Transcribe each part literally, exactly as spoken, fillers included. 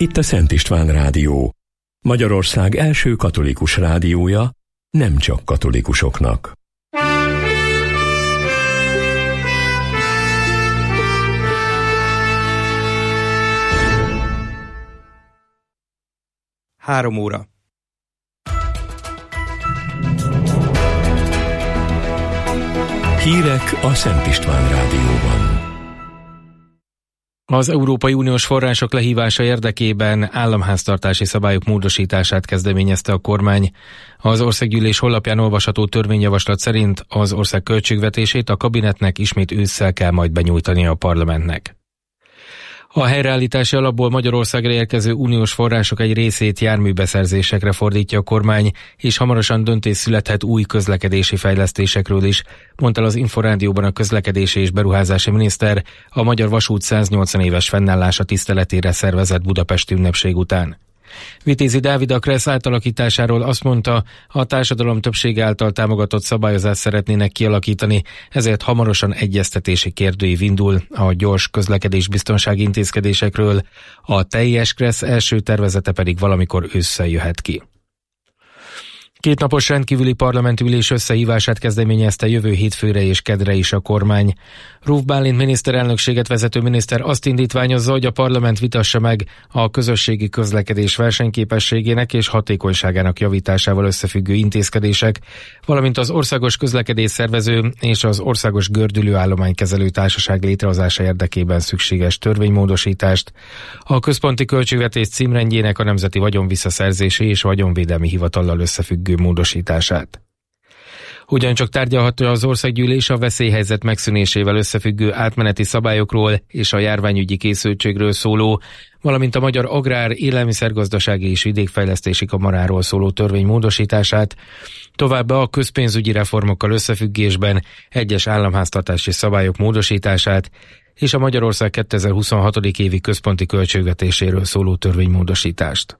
Itt a Szent István Rádió, Magyarország első katolikus rádiója, nem csak katolikusoknak. Három óra. Hírek a Szent István Rádióban. Az Európai Uniós források lehívása érdekében államháztartási szabályok módosítását kezdeményezte a kormány. Az Országgyűlés honlapján olvasható törvényjavaslat szerint az ország költségvetését a kabinetnek ismét ősszel kell majd benyújtania a parlamentnek. A helyreállítási alapból Magyarországra érkező uniós források egy részét járműbeszerzésekre fordítja a kormány, és hamarosan döntés születhet új közlekedési fejlesztésekről is, mondta az Inforádióban a közlekedési és beruházási miniszter a Magyar Vasút száznyolcvan éves fennállása tiszteletére szervezett budapesti ünnepség után. Vitézi Dávid a Kressz átalakításáról azt mondta, a társadalom többsége által támogatott szabályozást szeretnének kialakítani, ezért hamarosan egyeztetési kérdőív indul a gyors közlekedés biztonsági intézkedésekről, a teljes Kressz első tervezete pedig valamikor ősszel jöhet ki. Kétnapos rendkívüli parlamenti ülés összehívását kezdeményezte jövő hétfőre és kedre is a kormány. Ruf Bálint miniszterelnökséget vezető miniszter azt indítványozza, hogy a parlament vitassa meg a közösségi közlekedés versenyképességének és hatékonyságának javításával összefüggő intézkedések, valamint az Országos Közlekedés Szervező és az Országos Gördülőállománykezelő Társaság létrehozása érdekében szükséges törvénymódosítást, a központi költségvetés címrendjének a Nemzeti Vagyonvisszaszerzési és Vagyonvédelmi Hivatallal összefüggő módosítását. Ugyancsak tárgyalhatja az Országgyűlés a veszélyhelyzet megszűnésével összefüggő átmeneti szabályokról és a járványügyi készültségről szóló, valamint a Magyar Agrár, Élelmiszergazdasági és Vidékfejlesztési Kamaráról szóló törvény módosítását, továbbá a közpénzügyi reformokkal összefüggésben egyes államháztartási szabályok módosítását és a Magyarország kétezer-huszonhat. évi központi költségvetéséről szóló törvénymódosítást.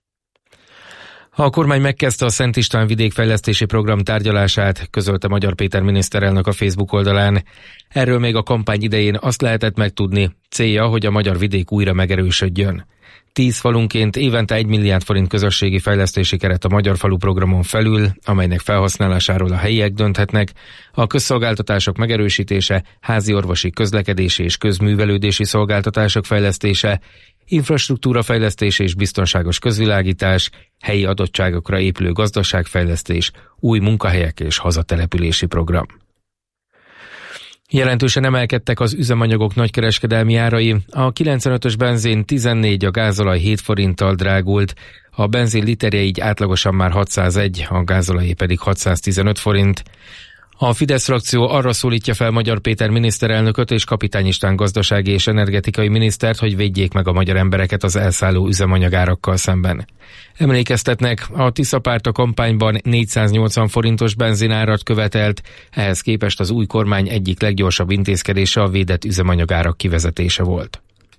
A kormány megkezdte a Szent István vidékfejlesztési program tárgyalását, közölte Magyar Péter miniszterelnök a Facebook oldalán. Erről még a kampány idején azt lehetett megtudni, célja, hogy a magyar vidék újra megerősödjön. Tíz falunként évente egy milliárd forint közösségi fejlesztési keret a Magyar Falu programon felül, amelynek felhasználásáról a helyiek dönthetnek, a közszolgáltatások megerősítése, házi orvosi, közlekedési és közművelődési szolgáltatások fejlesztése, infrastruktúra fejlesztése és biztonságos közvilágítás, helyi adottságokra épülő gazdaságfejlesztés, új munkahelyek és hazatelepülési program. Jelentősen emelkedtek az üzemanyagok nagykereskedelmi árai, a kilencvenötös benzin tizennégy, a gázolaj hét forinttal drágult, a benzin literje így átlagosan már hatszázegy, a gázolajé pedig hatszáztizenöt forint. A Fidesz frakció arra szólítja fel Magyar Péter miniszterelnököt és Kapitány István gazdasági és energetikai minisztert, hogy védjék meg a magyar embereket az elszálló üzemanyagárakkal szemben. Emlékeztetnek, a Tisza párt a kampányban négyszáznyolcvan forintos benzinárat követelt, ehhez képest az új kormány egyik leggyorsabb intézkedése a védett üzemanyagárak kivezetése volt.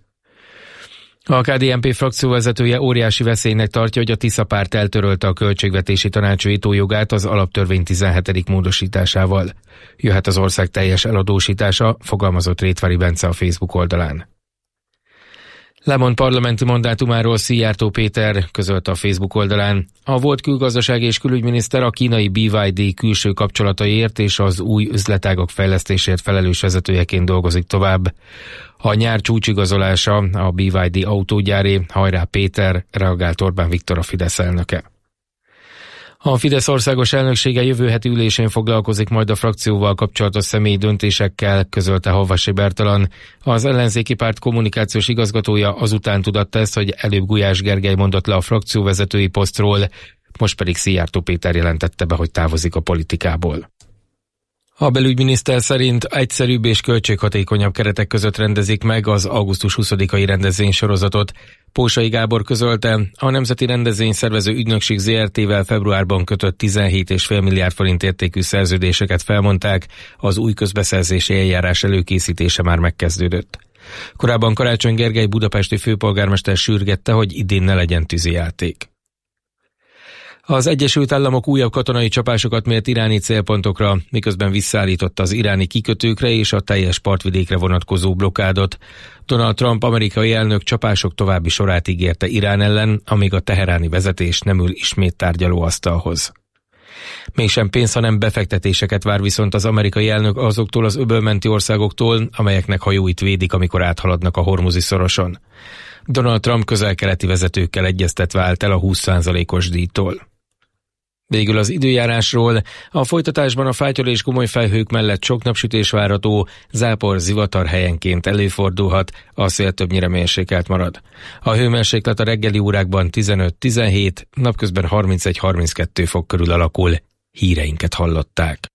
A ká dé en pé frakció vezetője óriási veszélynek tartja, hogy a Tisza párt eltörölte a költségvetési tanács vétójogát az alaptörvény tizenhetedik módosításával. Jöhet az ország teljes eladósítása, fogalmazott Rétvári Bence a Facebook oldalán. Lemond parlamenti mandátumáról Szijjártó Péter, közölte a Facebook oldalán. A volt külgazdasági és külügyminiszter a kínai bé vé dé külső kapcsolataiért és az új üzletágok fejlesztésért felelős vezetőjeként dolgozik tovább. A nyár csúcsigazolása a bé vé dé autógyáré, hajrá Péter, reagált Orbán Viktor, a Fidesz elnöke. A Fidesz országos elnöksége jövő heti ülésén foglalkozik majd a frakcióval kapcsolatos személyi döntésekkel, közölte Havasi Bertalan. Az ellenzéki párt kommunikációs igazgatója azután tudatta ezt, hogy előbb Gulyás Gergely mondott le a frakcióvezetői posztról, most pedig Szijjártó Péter jelentette be, hogy távozik a politikából. A belügyminiszter szerint egyszerűbb és költséghatékonyabb keretek között rendezik meg az augusztus huszadikai rendezvénysorozatot. Pósai Gábor közölte, a Nemzeti Rendezvényszervező Ügynökség zé er té-vel februárban kötött tizenhét egész öt milliárd forint értékű szerződéseket felmondták, az új közbeszerzési eljárás előkészítése már megkezdődött. Korábban Karácsony Gergely budapesti főpolgármester sürgette, hogy idén ne legyen tűzijáték. Az Egyesült Államok újabb katonai csapásokat mért iráni célpontokra, miközben visszaállította az iráni kikötőkre és a teljes partvidékre vonatkozó blokkádot. Donald Trump amerikai elnök csapások további sorát ígérte Irán ellen, amíg a teheráni vezetés nem ül ismét tárgyalóasztalhoz. Mégsem pénz, hanem befektetéseket vár viszont az amerikai elnök azoktól az öbölmenti országoktól, amelyeknek hajóit védik, amikor áthaladnak a Hormuzi szoroson. Donald Trump közel-keleti vezetőkkel egyeztetve állt el a húsz százalékos díjtól. Végül az időjárásról. A folytatásban a fátyol és gomoly felhők mellett sok napsütés várható, zápor, zivatar helyenként előfordulhat, a szél többnyire mérsékelt marad. A hőmérséklet a reggeli órákban tizenöt-tizenhét, napközben harmincegy-harminckettő fok körül alakul. Híreinket hallották.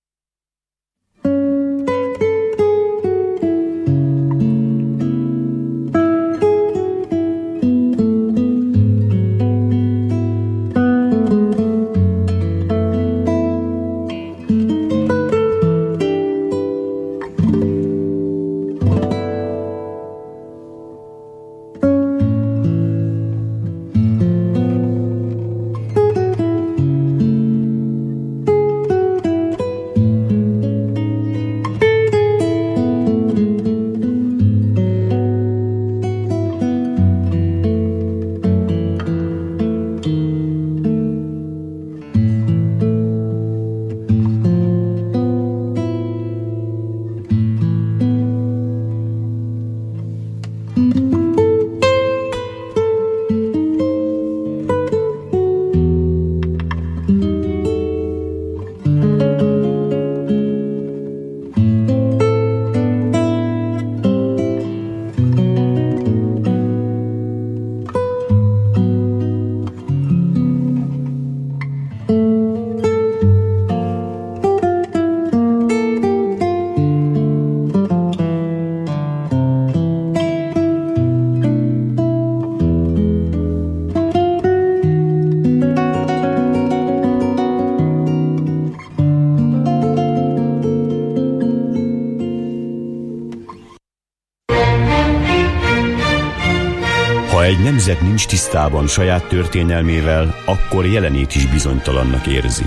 Ha egy nemzet nincs tisztában saját történelmével, akkor jelenét is bizonytalannak érzi.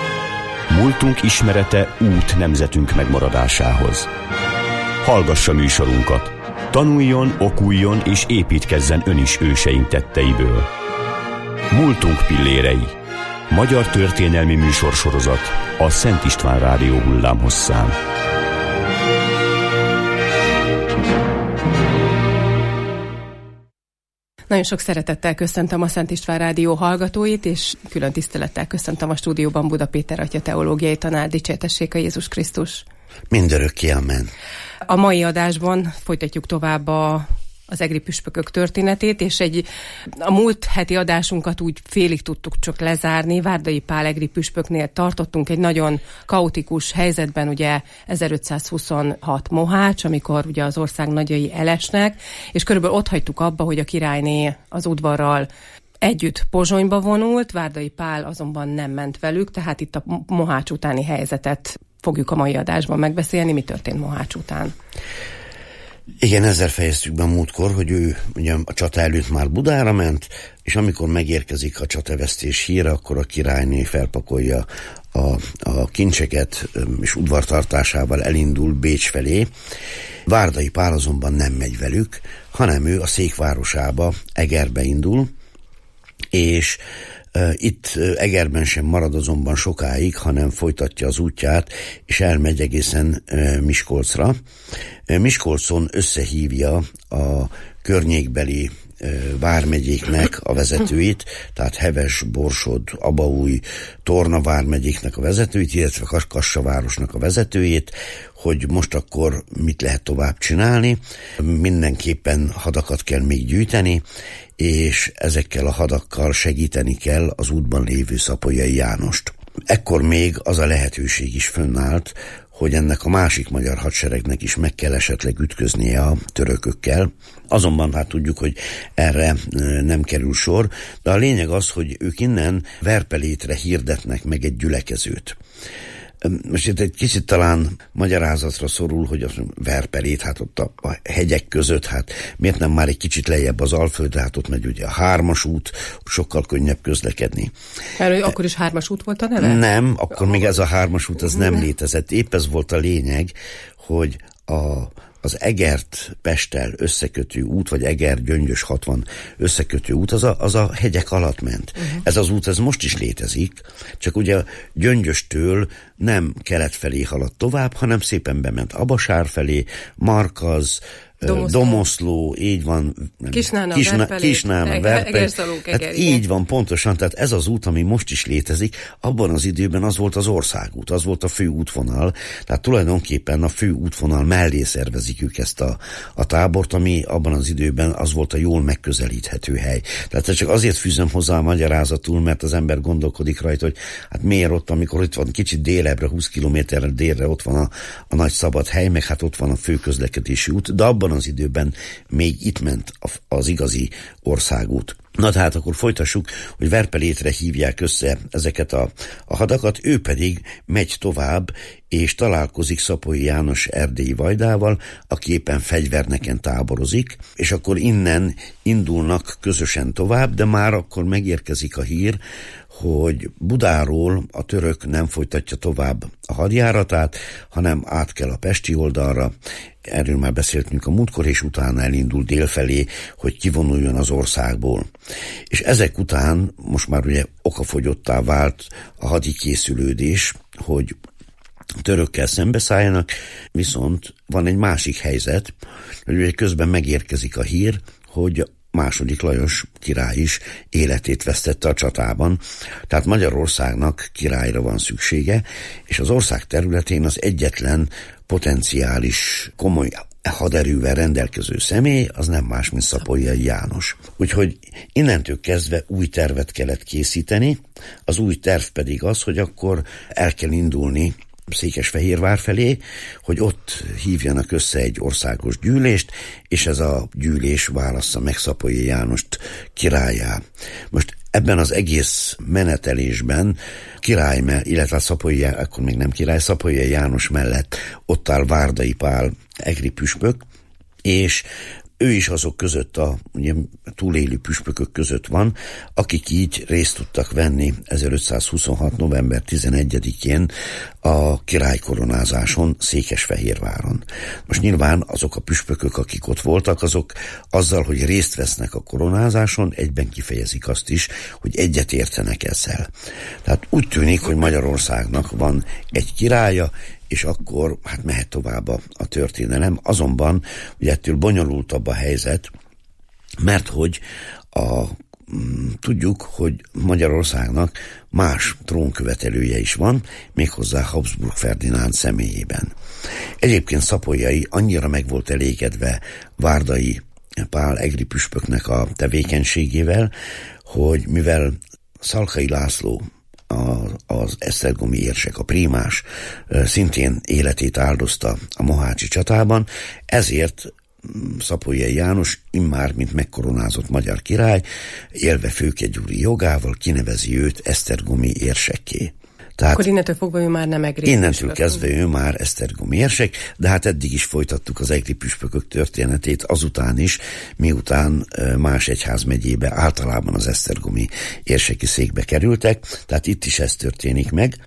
Múltunk ismerete út nemzetünk megmaradásához. Hallgassa műsorunkat, tanuljon, okuljon és építkezzen ön is őseink tetteiből. Múltunk pillérei. Magyar történelmi műsorsorozat a Szent István Rádió hullámhosszán. Nagyon sok szeretettel köszöntöm a Szent István Rádió hallgatóit, és külön tisztelettel köszöntöm a stúdióban Buda Péter atya teológiai tanár. Dicsértessék a Jézus Krisztus. Mindörökké, amen. A mai adásban folytatjuk tovább a az egri püspökök történetét, és egy, a múlt heti adásunkat úgy félig tudtuk csak lezárni. Várdai Pál egri püspöknél tartottunk egy nagyon kaotikus helyzetben, ugye ezerötszázhuszonhat Mohács, amikor ugye az ország nagyjai elesnek, és körülbelül ott hagytuk abba, hogy a királyné az udvarral együtt Pozsonyba vonult, Várdai Pál azonban nem ment velük, tehát itt a Mohács utáni helyzetet fogjuk a mai adásban megbeszélni. Mi történt Mohács után? Igen, ezzel fejeztük be a múltkor, hogy ő ugye a csata előtt már Budára ment, és amikor megérkezik a csatavesztés híre, akkor a királyné felpakolja a, a kincseket, és udvartartásával elindul Bécs felé. Várdai Pál azonban nem megy velük, hanem ő a székvárosába, Egerbe indul, és Uh, itt uh, Egerben sem marad azonban sokáig, hanem folytatja az útját, és elmegy egészen uh, Miskolcra. Uh, Miskolcon összehívja a környékbeli uh, vármegyéknek a vezetőit, tehát Heves, Borsod, Abaúj, Torna vármegyéknek a vezetőit, illetve Kassa városnak a vezetőjét, hogy most akkor mit lehet tovább csinálni. Mindenképpen hadakat kell még gyűjteni, és ezekkel a hadakkal segíteni kell az útban lévő Szapolyai Jánost. Ekkor még az a lehetőség is fönnállt, hogy ennek a másik magyar hadseregnek is meg kell esetleg ütköznie a törökökkel. Azonban hát tudjuk, hogy erre nem kerül sor, de a lényeg az, hogy ők innen Verpelétre hirdetnek meg egy gyülekezőt. Most itt egy kicsit talán magyarázatra szorul, hogy az Verpelét, hát ott a, a hegyek között, hát miért nem már egy kicsit lejjebb az Alföldre, hát ott megy ugye a hármas út, sokkal könnyebb közlekedni. Mert akkor is hármas út volt a neve? Nem, akkor még ez a hármas út, az nem létezett. Épp ez volt a lényeg, hogy a az Egert-Pesttel összekötő út, vagy Eger-Gyöngyös hatvan összekötő út, az a, az a hegyek alatt ment. Uh-huh. Ez az út, ez most is létezik, csak ugye Gyöngyöstől nem kelet felé haladt tovább, hanem szépen bement Abasár felé, Markaz, Domoszló, Domoszló, így van, Kisnána, Kisna, Verpelét, Kisnána, Verpelét, hát így van, pontosan, tehát ez az út, ami most is létezik, abban az időben az volt az országút, az volt a fő útvonal, tehát tulajdonképpen a fő útvonal mellé szervezik ők ezt a, a tábort, ami abban az időben az volt a jól megközelíthető hely. Tehát csak azért fűzöm hozzá a magyarázatul, mert az ember gondolkodik rajta, hogy hát miért ott, amikor itt van kicsit délebbre, húsz kilométerre délre, ott van a, a nagy szabad hely, meg hát ott van a fő közlekedési út, de abban az időben még itt ment az igazi országút. Na tehát akkor folytassuk, hogy Verpelétre hívják össze ezeket a, a hadakat, ő pedig megy tovább, és találkozik Szapolyi János erdélyi vajdával, aki éppen fegyverneken táborozik, és akkor innen indulnak közösen tovább, de már akkor megérkezik a hír, hogy Budáról a török nem folytatja tovább a hadjáratát, hanem át kell a pesti oldalra. Erről már beszéltünk a múltkor, és utána elindul délfelé, hogy kivonuljon az országból. És ezek után most már ugye okafogyottá vált a hadi készülődés, hogy törökkel szembeszálljanak, viszont van egy másik helyzet, hogy ugye közben megérkezik a hír, hogy második Lajos király is életét vesztette a csatában, tehát Magyarországnak királyra van szüksége, és az ország területén az egyetlen potenciális komoly haderővel rendelkező személy, az nem más, mint Szapolyai János. Úgyhogy innentől kezdve új tervet kellett készíteni, az új terv pedig az, hogy akkor el kell indulni Székesfehérvár felé, hogy ott hívjanak össze egy országos gyűlést, és ez a gyűlés válassza meg Szapolyai Jánost királlyá. Most ebben az egész menetelésben király, illetve Szapolyai, akkor még nem király, Szapolyai János mellett ott áll Várdai Pál egri püspök, és ő is azok között, a ugye, túlélő püspökök között van, akik így részt tudtak venni ezerötszázhuszonhat. november tizenegyedikén a királykoronázáson Székesfehérváron. Most nyilván azok a püspökök, akik ott voltak, azok azzal, hogy részt vesznek a koronázáson, egyben kifejezik azt is, hogy egyet értenek ezzel. Tehát úgy tűnik, hogy Magyarországnak van egy királya, és akkor hát mehet tovább a, a történelem. Azonban ugye ettől bonyolultabb a helyzet, mert hogy a, m, tudjuk, hogy Magyarországnak más trónkövetelője is van, méghozzá Habsburg Ferdinánd személyében. Egyébként Szapolyai annyira meg volt elégedve Várdai Pál egri püspöknek a tevékenységével, hogy mivel Szalkai László az esztergomi érsek, a prímás szintén életét áldozta a mohácsi csatában, ezért Szapolyai János immár, mint megkoronázott magyar király, élve főkegyúri jogával kinevezi őt esztergomi érsekké. Tehát akkor innentől fogva ő már nem egri Innentől püspök. kezdve ő már esztergomi érsek, de hát eddig is folytattuk az egri püspökök történetét, azután is, miután más egyházmegyébe általában az esztergomi érseki székbe kerültek, tehát itt is ez történik meg.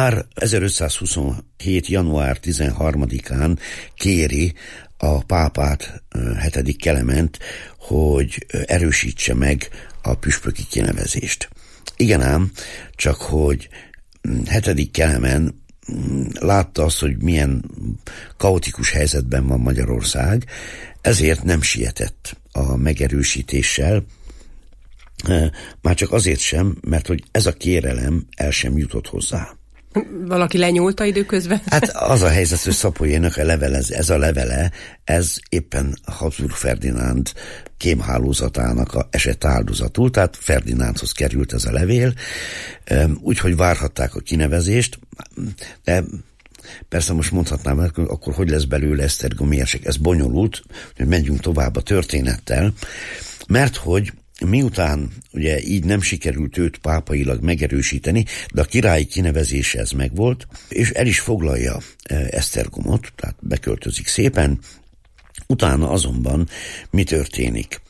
Már ezerötszázhuszonhét. január tizenharmadikán kéri a pápát, hetedik Klement, hogy erősítse meg a püspöki kinevezést. Igen ám, csak hogy hetedik Kelemen látta azt, hogy milyen kaotikus helyzetben van Magyarország, ezért nem sietett a megerősítéssel, már csak azért sem, mert hogy ez a kérelem el sem jutott hozzá. Valaki lenyúlta időközben? Hát az a helyzet, hogy Szapolyainak a levele, ez a levele, ez éppen Habsburg Ferdinánd kémhálózatának a esett áldozatul, tehát Ferdinándhoz került ez a levél, úgyhogy várhatták a kinevezést, de persze most mondhatnám, hogy akkor hogy lesz belőle esztergomi érsek, ez bonyolult, hogy menjünk tovább a történettel, mert hogy miután ugye így nem sikerült őt pápailag megerősíteni, de a királyi kinevezése ez megvolt, és el is foglalja Esztergomot, tehát beköltözik szépen, utána azonban mi történik?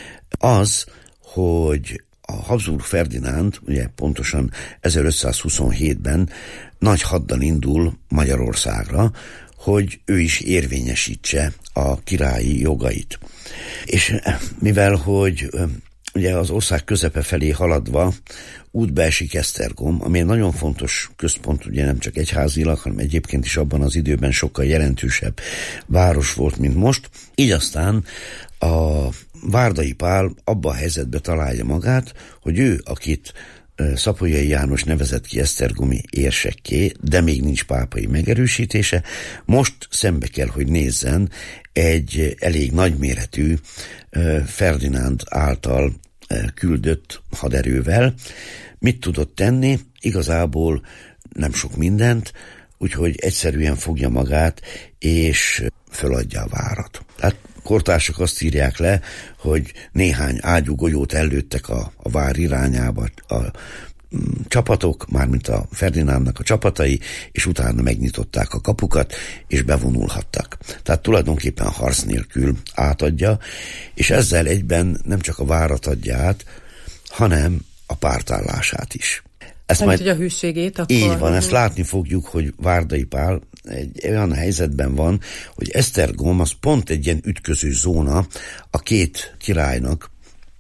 Az, hogy a Habsburg Ferdinánd, ugye pontosan ezerötszázhuszonhétben nagy haddal indul Magyarországra, hogy ő is érvényesítse a királyi jogait. És mivel, hogy ugye az ország közepe felé haladva útba esik Esztergom, ami egy nagyon fontos központ, ugye nem csak egyházilag, hanem egyébként is abban az időben sokkal jelentősebb város volt, mint most. Így aztán a Várdai Pál abban a helyzetben találja magát, hogy ő, akit Szapolyai János nevezett ki esztergomi érsekké, de még nincs pápai megerősítése, most szembe kell, hogy nézzen egy elég nagyméretű Ferdinánd által küldött haderővel. Mit tudott tenni? Igazából nem sok mindent, úgyhogy egyszerűen fogja magát, és föladja a várat. Tehát kortársak azt írják le, hogy néhány ágyúgolyót ellőttek a, a vár irányába a, a csapatok, mármint a Ferdinándnak a csapatai, és utána megnyitották a kapukat, és bevonulhattak. Tehát tulajdonképpen harc nélkül átadja, és ezzel egyben nem csak a várat adja át, hanem a pártállását is. Ezt majd, hogy a hűségét akkor... Így van, ezt látni fogjuk, hogy Várdai Pál egy olyan helyzetben van, hogy Esztergom az pont egy ilyen ütköző zóna a két királynak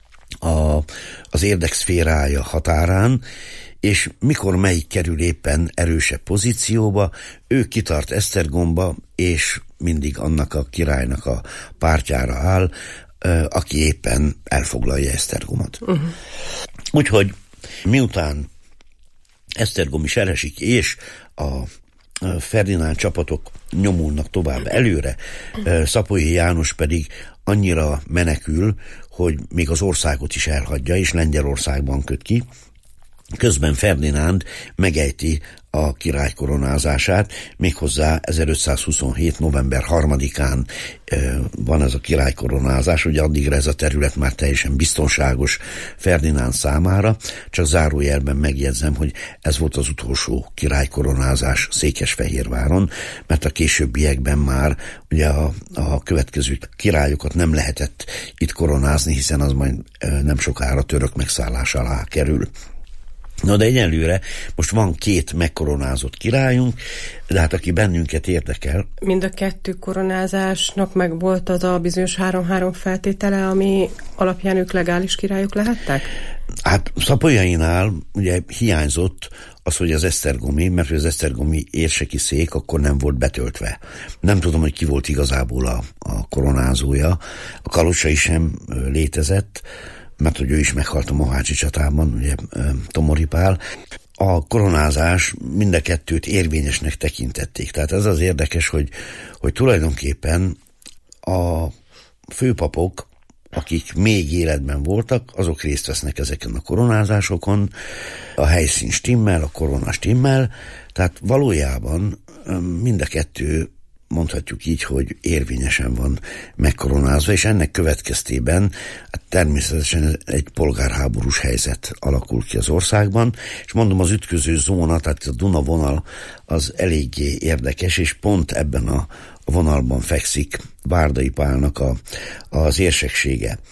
a, az érdekszférája határán, és mikor melyik kerül éppen erősebb pozícióba, ő kitart Esztergomba, és mindig annak a királynak a pártjára áll, aki éppen elfoglalja Esztergomot. Uh-huh. Úgyhogy miután Esztergom is elesik, és a Ferdinánd csapatok nyomulnak tovább előre, Szapolyai János pedig annyira menekül, hogy még az országot is elhagyja, és Lengyelországban köt ki. Közben Ferdinánd megejti a király koronázását, méghozzá ezerötszázhuszonhét. november harmadikán van ez a király koronázás, ugye addigra ez a terület már teljesen biztonságos Ferdinánd számára, csak zárójelben megjegyzem, hogy ez volt az utolsó király koronázás Székesfehérváron, mert a későbbiekben már ugye a, a következő királyokat nem lehetett itt koronázni, hiszen az majd nem sokára török megszállás alá kerül. Na de egyenlőre most van két megkoronázott királyunk, de hát aki bennünket érdekel. Mind a kettő koronázásnak meg volt az a bizonyos három-három feltétele, ami alapján ők legális királyok lehettek? Hát Szapolyainál ugye hiányzott az, hogy az esztergomi, mert az esztergomi érseki szék akkor nem volt betöltve. Nem tudom, hogy ki volt igazából a, a koronázója. A kalocsai sem létezett, mert hogy ő is meghalt a Mohácsi csatában, ugye Tomori Pál. A koronázás mind a kettőt érvényesnek tekintették. Tehát ez az érdekes, hogy, hogy tulajdonképpen a főpapok, akik még életben voltak, azok részt vesznek ezeken a koronázásokon, a helyszín stimmel, a korona stimmel, tehát valójában mind a kettő, mondhatjuk így, hogy érvényesen van megkoronázva, és ennek következtében hát természetesen egy polgárháborús helyzet alakul ki az országban, és mondom, az ütköző zóna, tehát a Duna vonal az eléggé érdekes, és pont ebben a vonalban fekszik Várdai Pálnak a, az érseksége.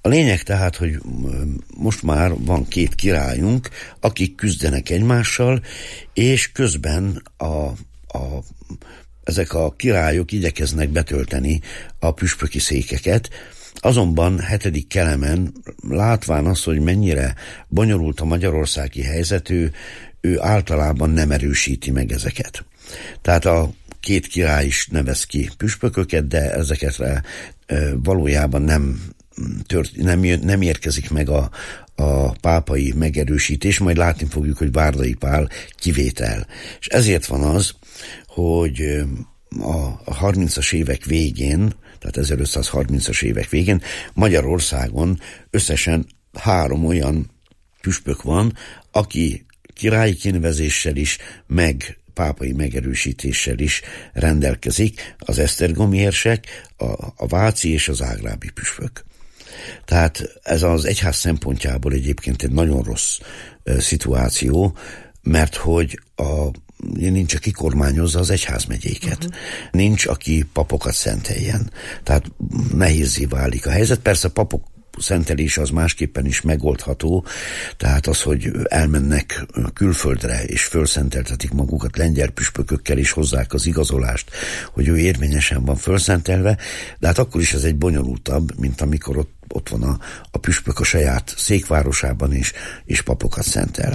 A lényeg tehát, hogy most már van két királyunk, akik küzdenek egymással, és közben a, a, ezek a királyok igyekeznek betölteni a püspöki székeket. Azonban hetedik Kelemen, látván azt, hogy mennyire bonyolult a magyarországi helyzet, ő, ő általában nem erősíti meg ezeket. Tehát a két király is nevez ki püspököket, de ezeket e, valójában nem, tört, nem, nem érkezik meg a, a pápai megerősítés, majd látni fogjuk, hogy Várdai Pál kivétel. És ezért van az, hogy a harmincas évek végén, tehát ezerötszázharmincas évek végén Magyarországon összesen három olyan püspök van, aki királyi kinevezéssel is, meg pápai megerősítéssel is rendelkezik, az esztergomi érsek, a, a váci és az ágrábi püspök. Tehát ez az egyház szempontjából egyébként egy nagyon rossz uh, szituáció, mert hogy a nincs, aki kormányozza az egyházmegyéket. Uh-huh. Nincs, aki papokat szenteljen. Tehát nehézzé válik a helyzet. Persze papok szentelése az másképpen is megoldható, tehát az, hogy elmennek külföldre és fölszenteltetik magukat lengyel püspökökkel és hozzák az igazolást, hogy ő érvényesen van fölszentelve, de hát akkor is ez egy bonyolultabb, mint amikor ott, ott van a, a püspök a saját székvárosában is, és papokat szentel.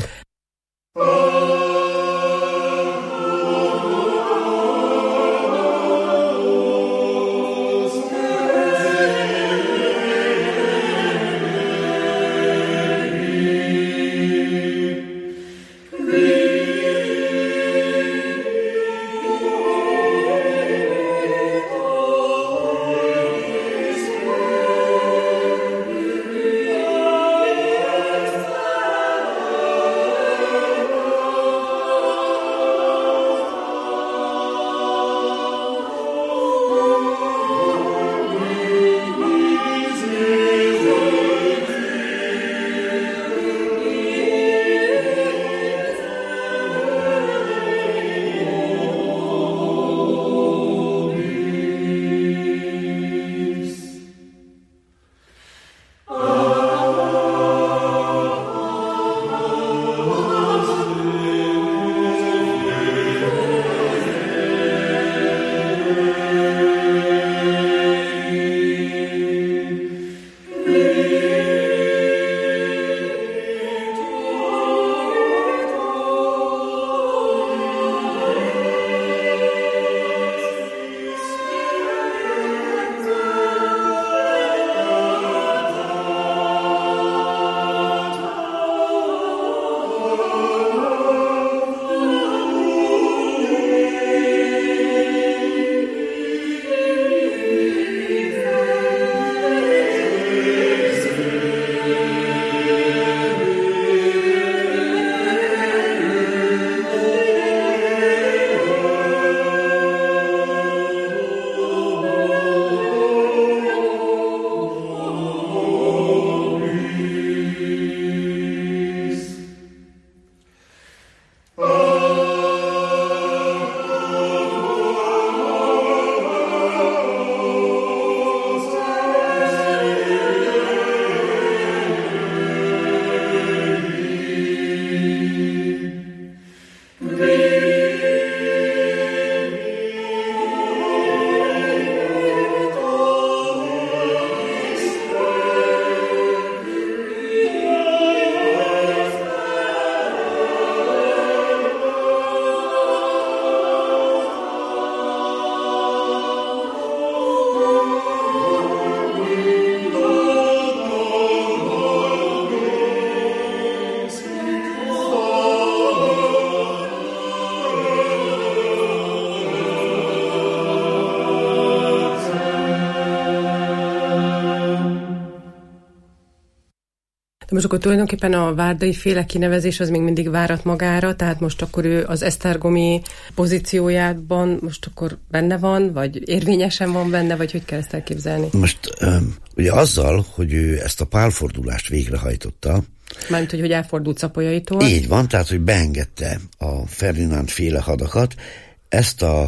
De most akkor tulajdonképpen a várdai féle kinevezés az még mindig várat magára, tehát most akkor ő az esztergomi pozíciójában most akkor benne van, vagy érvényesen van benne, vagy hogy kell ezt elképzelni? Most um, ugye azzal, hogy ő ezt a pálfordulást végrehajtotta, mármint, hogy, hogy elfordult Szapolyaitól. Így van, tehát, hogy beengedte a Ferdinánd féle hadakat, ezt a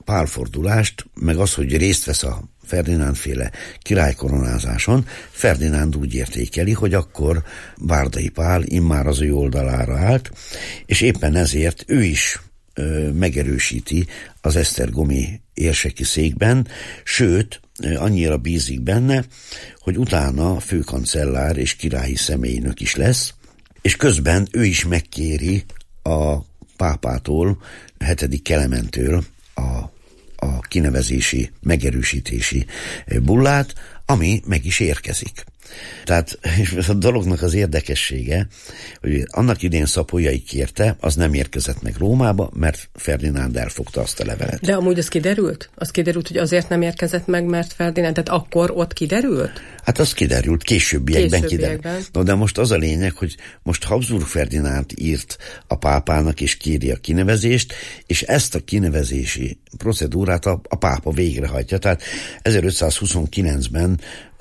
pálfordulást, meg az, hogy részt vesz a Ferdinánd-féle királykoronázáson, Ferdinánd úgy értékeli, hogy akkor Várday Pál immár az ő oldalára állt, és éppen ezért ő is ö, megerősíti az esztergomi érseki székben, sőt, ö, annyira bízik benne, hogy utána főkancellár és királyi személynök is lesz, és közben ő is megkéri a pápától, hetedik Kelementől a a kinevezési, megerősítési bullát, ami meg is érkezik. Tehát és a dolognak az érdekessége, hogy annak idén Szapolyai kérte, az nem érkezett meg Rómába, mert Ferdinánd elfogta azt a levelet. De amúgy az kiderült? Az kiderült, hogy azért nem érkezett meg, mert Ferdinánd, tehát akkor ott kiderült? Hát az kiderült, későbbiekben, későbbiekben kiderült. No, de most az a lényeg, hogy most Habsburg Ferdinánd írt a pápának és kéri a kinevezést, és ezt a kinevezési procedúrát a, a pápa végrehajtja. Tehát ezerötszázhuszonkilencben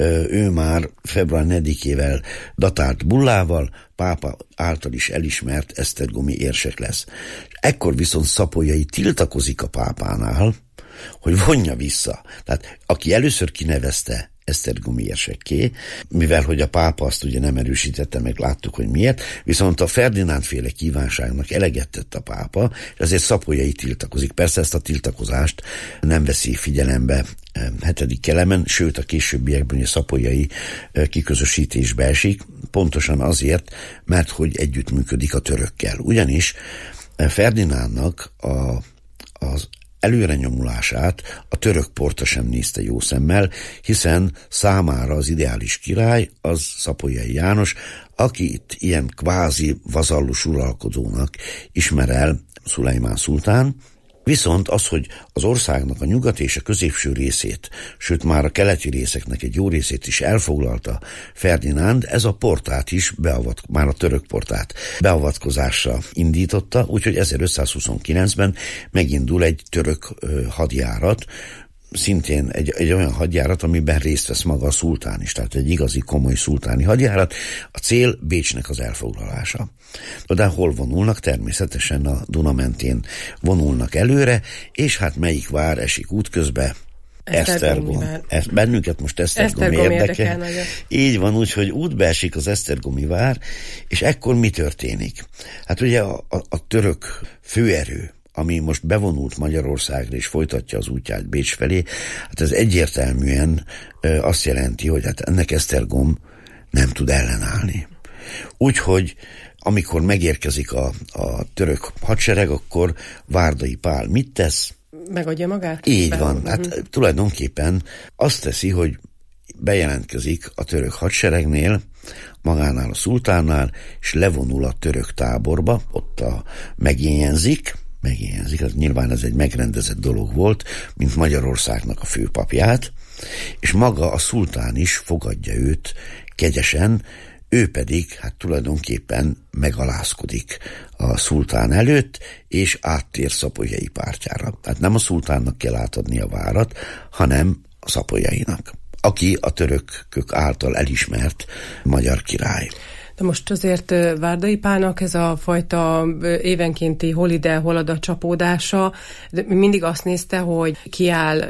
ő már február negyedikével datált bullával pápa által is elismert esztergomi érsek lesz. Ekkor viszont Szapolyai tiltakozik a pápánál, hogy vonja vissza. Tehát aki először kinevezte esztergomi érsekké, mivel hogy a pápa azt ugye nem erősítette, meg láttuk, hogy miért, viszont a Ferdinánd-féle kívánságnak eleget tett a pápa, és azért Szapolyai tiltakozik. Persze ezt a tiltakozást nem veszi figyelembe hetedik Kelemen, sőt a későbbiekben a Szapolyai kiközösítésbe esik, pontosan azért, mert hogy együttműködik a törökkel. Ugyanis Ferdinándnak a, az előrenyomulását a török porta sem nézte jó szemmel, hiszen számára az ideális király az Szapolyai János, aki itt ilyen kvázi vazallus uralkodónak ismer el Szulejmán szultán, viszont az, hogy az országnak a nyugat és a középső részét, sőt már a keleti részeknek egy jó részét is elfoglalta Ferdinánd, ez a portát is, beavat, már a török portát beavatkozásra indította, úgyhogy ezerötszázhuszonkilencben megindul egy török ö, hadjárat, szintén egy, egy olyan hadjárat, amiben részt vesz maga a szultán is, tehát egy igazi komoly szultáni hadjárat. A cél Bécsnek az elfoglalása. De hol vonulnak? Természetesen a Duna mentén vonulnak előre, és hát melyik vár esik útközbe? Esztergom. Ezt, bennünket most Esztergom, Esztergom érdekel. érdekel Így van, úgyhogy útbe esik az esztergomi vár, és ekkor mi történik? Hát ugye a, a, a török főerő, ami most bevonult Magyarországra és folytatja az útját Bécs felé, hát ez egyértelműen ö, azt jelenti, hogy hát ennek Esztergom nem tud ellenállni. Úgyhogy amikor megérkezik a, a török hadsereg, akkor Várday Pál mit tesz? Megadja magát? Így Be- van. Hát uh-huh. tulajdonképpen azt teszi, hogy bejelentkezik a török hadseregnél, magánál a szultánnál, és levonul a török táborba, ott a megénjenzik, megénjenzik, hát nyilván ez egy megrendezett dolog volt, mint Magyarországnak a főpapját, és maga a szultán is fogadja őt kegyesen, ő pedig hát tulajdonképpen megalázkodik a szultán előtt, és áttér Szapolyai pártjára. Tehát nem a szultánnak kell átadni a várat, hanem a Szapolyainak, aki a törökök által elismert magyar király. De most azért Várday Pálnak ez a fajta évenkénti hol ide, hol oda csapódása, de mindig azt nézte, hogy kiáll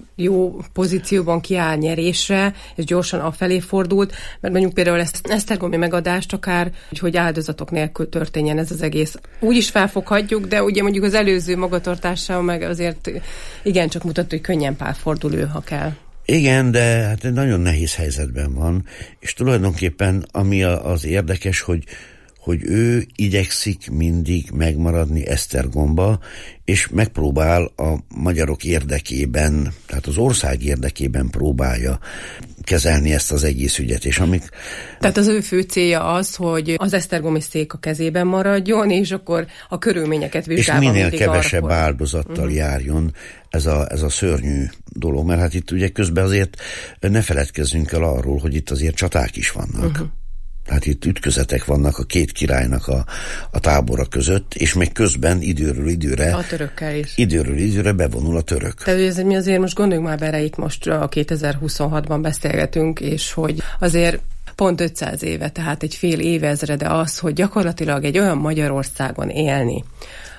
jó pozícióban, kiáll nyerésre, és gyorsan afelé fordult, mert mondjuk például ezt esztergomi megadást akár, hogy áldozatok nélkül történjen ez az egész. Úgy is felfoghatjuk, de ugye mondjuk az előző magatartása meg azért igencsak mutatja, hogy könnyen pálfordul ő, ha kell. Igen, de hát egy nagyon nehéz helyzetben van, és tulajdonképpen ami az érdekes, hogy, hogy ő igyekszik mindig megmaradni Esztergomba, és megpróbál a magyarok érdekében, tehát az ország érdekében próbálja kezelni ezt az egész ügyet. És amik... Tehát az ő fő célja az, hogy az esztergomi szék a kezében maradjon, és akkor a körülményeket vizsgálva és minél kevesebb arra, áldozattal uh-huh. járjon ez a, ez a szörnyű dolog, mert hát itt ugye közben azért ne feledkezzünk el arról, hogy itt azért csaták is vannak. Uh-huh. Tehát itt ütközetek vannak a két királynak a, a tábora között, és még közben időről időre a törökkel is. Időről időre bevonul a török. Tehát ez, mi azért most gondoljunk már bele, itt most a kétezer-huszonhatban beszélgetünk, és hogy azért pont ötszáz éve, tehát egy fél évezrede az, hogy gyakorlatilag egy olyan Magyarországon élni,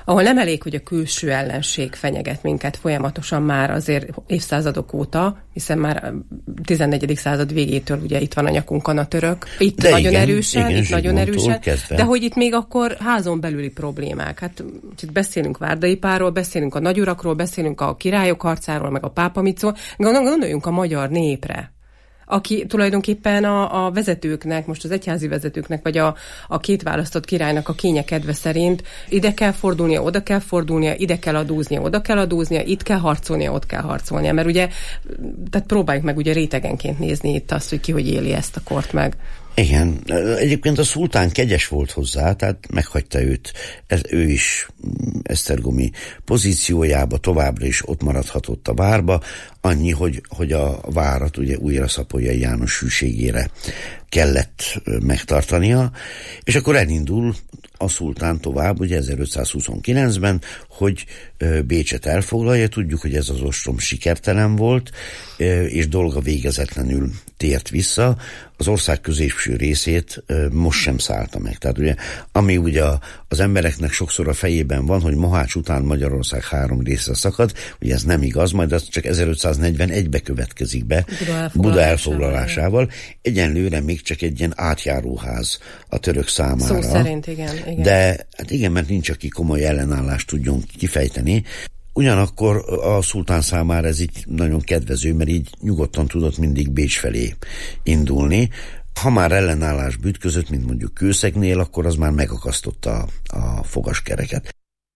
ahol nem elég, hogy a külső ellenség fenyeget minket folyamatosan már azért évszázadok óta, hiszen már tizennegyedik század végétől ugye itt van a nyakunkon a török. Itt de nagyon igen, erősen, igen, itt nagyon erősen, kezdve. De hogy itt még akkor házon belüli problémák. Hát itt beszélünk Várdai Pálról, beszélünk a nagyurakról, beszélünk a királyok harcáról, meg a pápa mit szól. Gondoljunk a magyar népre, aki tulajdonképpen a, a vezetőknek, most az egyházi vezetőknek, vagy a, a két választott királynak a kénye kedve szerint ide kell fordulnia, oda kell fordulnia, ide kell adóznia, oda kell adóznia, itt kell harcolnia, ott kell harcolnia. Mert ugye, tehát próbáljuk meg ugye rétegenként nézni itt azt, hogy ki hogy éli ezt a kort meg. Igen, egyébként a szultán kegyes volt hozzá, tehát meghagyta őt, ez, ő is esztergomi pozíciójába, továbbra is ott maradhatott a várba, annyi, hogy, hogy a várat ugye újra Szapolyai János hűségére kellett megtartania, és akkor elindul a szultán tovább, ugye ezerötszázhuszonkilencben, hogy Bécset elfoglalja. Tudjuk, hogy ez az ostrom sikertelen volt, és dolga végezetlenül tért vissza. Az ország középső részét most sem szállta meg. Tehát ugye, ami ugye az embereknek sokszor a fejében van, hogy Mohács után Magyarország három részre szakad, ugye ez nem igaz, majd az csak ezerötszáznegyvenegybe következik be Buda, Buda elfoglalásával. Egyenlőre még csak egy ilyen átjáróház a török számára. Szó szerint, igen. igen. De hát igen, mert nincs, aki komoly ellenállást tudjon kifejteni. Ugyanakkor a szultán számára ez így nagyon kedvező, mert így nyugodtan tudott mindig Bécs felé indulni. Ha már ellenállás bütközött, mint mondjuk Kőszegnél, akkor az már megakasztotta a fogaskereket.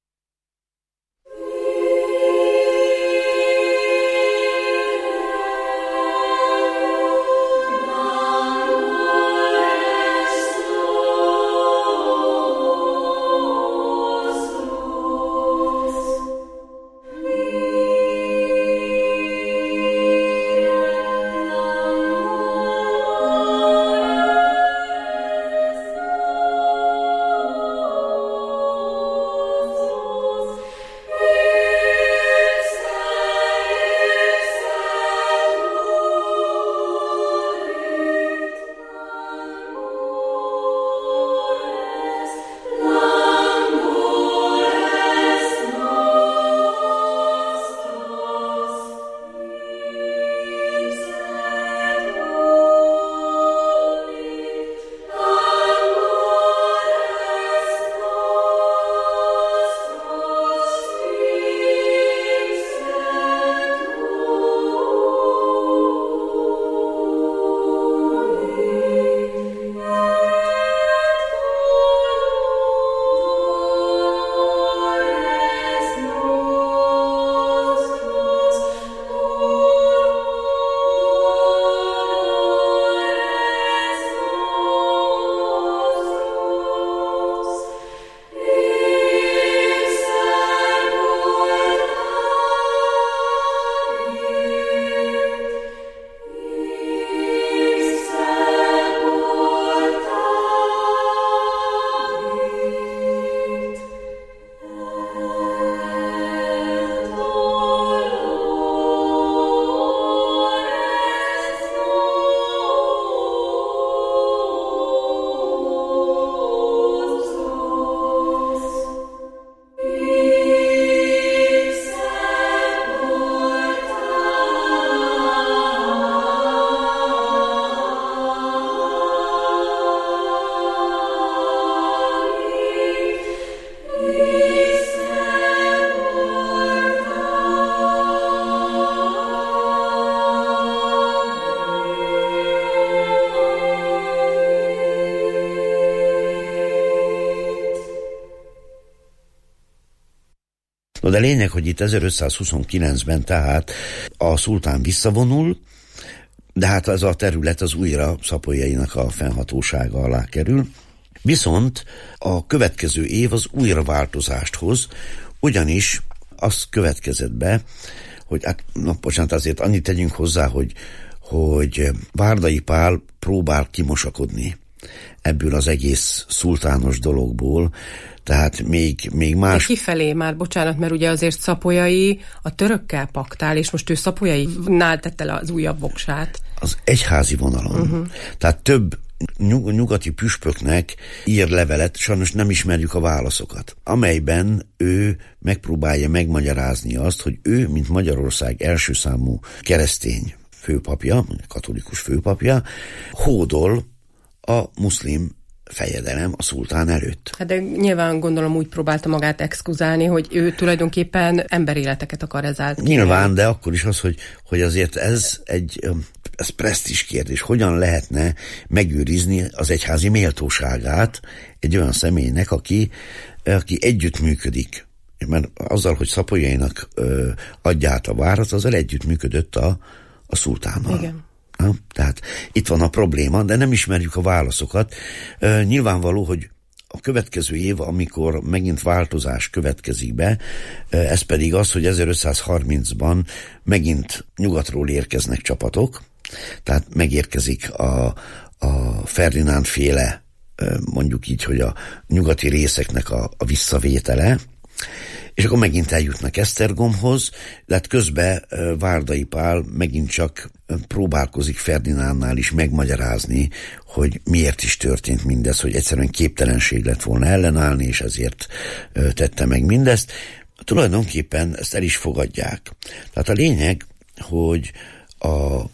No, de lényeg, hogy itt ezerötszázhuszonkilencben tehát a szultán visszavonul, de hát ez a terület az újra Szapolyainak a fennhatósága alá kerül. Viszont a következő év az újra változást hoz, ugyanis az következett be, hogy hát, na, bocsánat, azért annyit tegyünk hozzá, hogy, hogy Várdai Pál próbál kimosakodni ebből az egész szultános dologból, tehát még, még más... De kifelé már, bocsánat, mert ugye azért Szapolyai a törökkel paktál, és most ő Szapolyainál tette le az újabb voksát. Az egyházi vonalon. Uh-huh. Tehát több nyug- nyugati püspöknek ír levelet, sajnos nem ismerjük a válaszokat, amelyben ő megpróbálja megmagyarázni azt, hogy ő, mint Magyarország első számú keresztény főpapja, katolikus főpapja, hódol a muszlim fejedelem a szultán előtt. Hát de nyilván gondolom úgy próbálta magát exkuzálni, hogy ő tulajdonképpen emberéleteket akar ezáltal. Nyilván, de akkor is az, hogy, hogy azért ez egy ez presztízs kérdés. Hogyan lehetne megőrizni az egyházi méltóságát egy olyan személynek, aki, aki együttműködik. Mert azzal, hogy Szapolyainak ö, adja át a várat, azzal együttműködött a, a szultánnal. Igen. Na, tehát itt van a probléma, de nem ismerjük a válaszokat. E, nyilvánvaló, hogy a következő év, amikor megint változás következik be, e, ez pedig az, hogy ezerötszázharmincban megint nyugatról érkeznek csapatok, tehát megérkezik a, a Ferdinánd féle, e, mondjuk így, hogy a nyugati részeknek a, a visszavétele, és akkor megint eljutnak Esztergomhoz, de hát közben Várdai Pál megint csak próbálkozik Ferdinándnál is megmagyarázni, hogy miért is történt mindez, hogy egyszerűen képtelenség lett volna ellenállni, és ezért tette meg mindezt. Tulajdonképpen ezt el is fogadják. Tehát a lényeg, hogy a,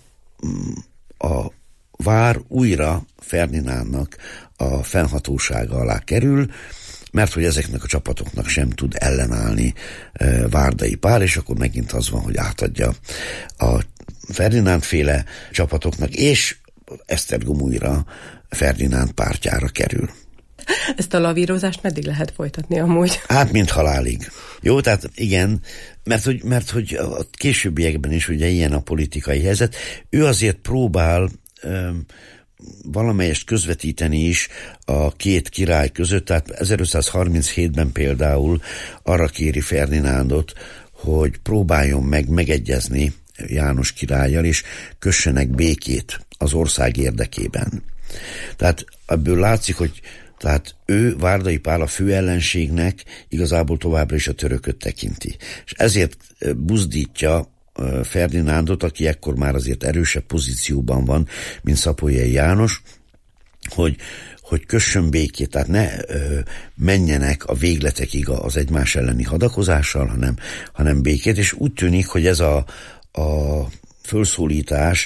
a vár újra Ferdinándnak a fennhatósága alá kerül, mert hogy ezeknek a csapatoknak sem tud ellenállni e, Várdai Pál, és akkor megint az van, hogy átadja a Ferdinánd féle csapatoknak, és Esztergom újra Ferdinánd pártjára kerül. Ezt a lavírozást meddig lehet folytatni amúgy? Hát, mint halálig. Jó, tehát igen, mert hogy, mert hogy a későbbiekben is ugye ilyen a politikai helyzet. Ő azért próbál e, valamelyest közvetíteni is a két király között, tehát ezerötszázharminchétben például arra kéri Ferdinándot, hogy próbáljon meg megegyezni János királlyal, és kössenek békét az ország érdekében. Tehát ebből látszik, hogy tehát ő, Várdai Pál a fő ellenségnek igazából továbbra is a törököt tekinti. És ezért buzdítja Ferdinándot, aki ekkor már azért erősebb pozícióban van, mint Szapolyai János, hogy, hogy kössön békét, tehát ne ö, menjenek a végletekig az egymás elleni hadakozással, hanem, hanem békét, és úgy tűnik, hogy ez a, a fölszólítás,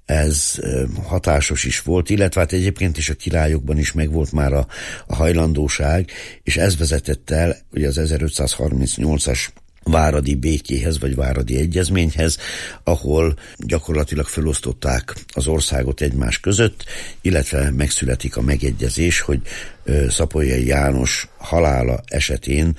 ez ö, hatásos is volt, illetve hát egyébként is a királyokban is megvolt már a, a hajlandóság, és ez vezetett el ugye az ezerötszázharmincnyolcas váradi békéhez, vagy váradi egyezményhez, ahol gyakorlatilag felosztották az országot egymás között, illetve megszületik a megegyezés, hogy Szapolyai János halála esetén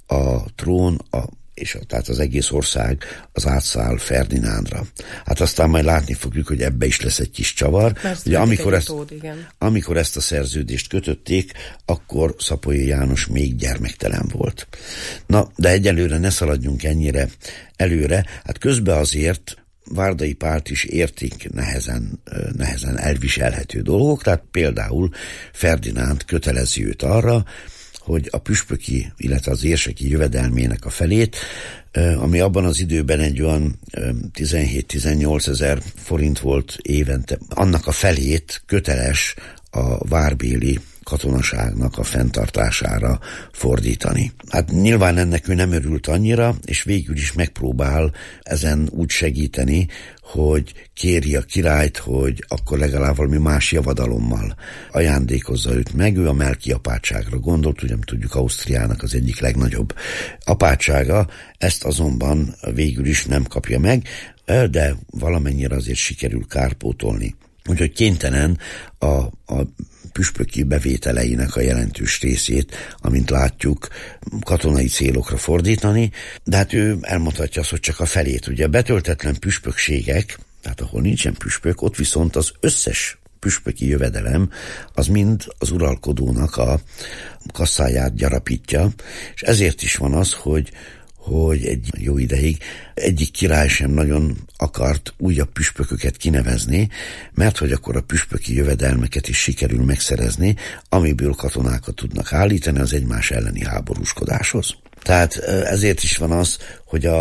a trón, a és tehát az egész ország az átszáll Ferdinándra. Hát aztán majd látni fogjuk, hogy ebbe is lesz egy kis csavar. Ugye, amikor, ezt, utód, amikor ezt a szerződést kötötték, akkor Szapolyai János még gyermektelen volt. Na, de egyelőre ne szaladjunk ennyire előre. Hát közben azért Várdai Pált is értik nehezen, nehezen elviselhető dolgok, tehát például Ferdinánd kötelezi őt arra, hogy a püspöki, illetve az érseki jövedelmének a felét, ami abban az időben egy olyan tizenhét-tizennyolc ezer forint volt évente, annak a felét köteles a várbéli katonaságnak a fenntartására fordítani. Hát nyilván ennek ő nem örült annyira, és végül is megpróbál ezen úgy segíteni, hogy kéri a királyt, hogy akkor legalább valami más javadalommal ajándékozza őt meg. Ő a melki apátságra gondolt, ugye tudjuk, Ausztriának az egyik legnagyobb apátsága, ezt azonban végül is nem kapja meg, de valamennyire azért sikerül kárpótolni. Úgyhogy kénytelen a, a püspöki bevételeinek a jelentős részét, amint látjuk, katonai célokra fordítani, de hát ő elmondhatja azt, hogy csak a felét. Ugye a betöltetlen püspökségek, tehát ahol nincsen püspök, ott viszont az összes püspöki jövedelem, az mind az uralkodónak a kasszáját gyarapítja, és ezért is van az, hogy hogy egy jó ideig egyik király sem nagyon akart újabb püspököket kinevezni, mert hogy akkor a püspöki jövedelmeket is sikerül megszerezni, amiből katonákat tudnak állítani az egymás elleni háborúskodáshoz. Tehát ezért is van az, hogy a,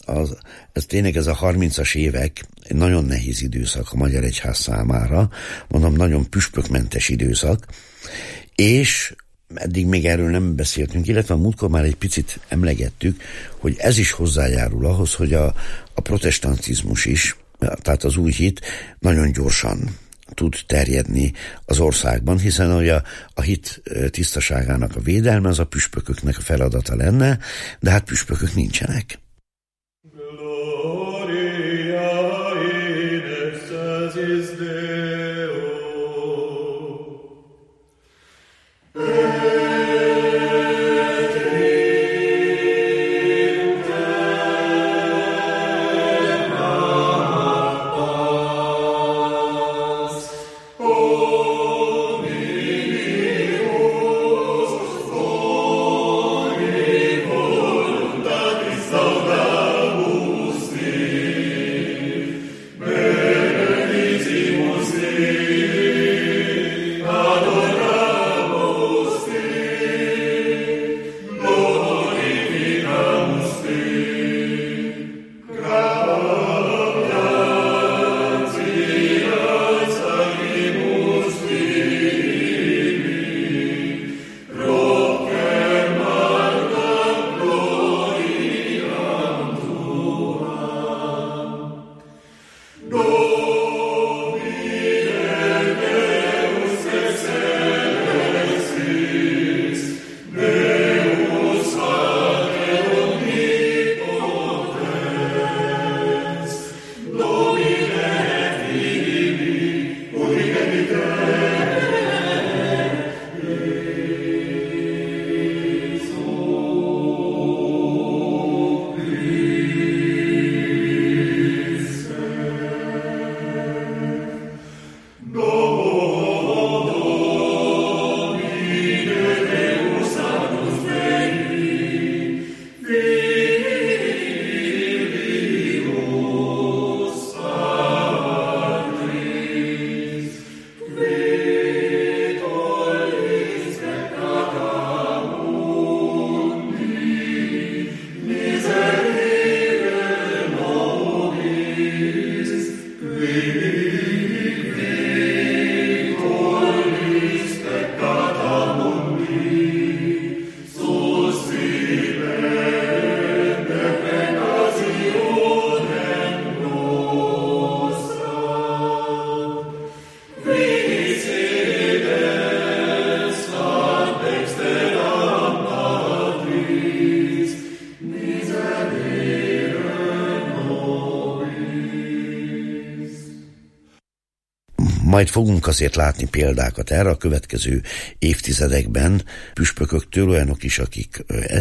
az, ez tényleg ez a harmincas évek egy nagyon nehéz időszak a Magyar Egyház számára, mondom, nagyon püspökmentes időszak, és eddig még erről nem beszéltünk, illetve a múltkor már egy picit emlegettük, hogy ez is hozzájárul ahhoz, hogy a, a protestantizmus is, tehát az új hit nagyon gyorsan tud terjedni az országban, hogy a, a hit tisztaságának a védelme az a püspököknek a feladata lenne, de hát püspökök nincsenek. Majd fogunk azért látni példákat erre a következő évtizedekben, püspököktől, olyanok is, akik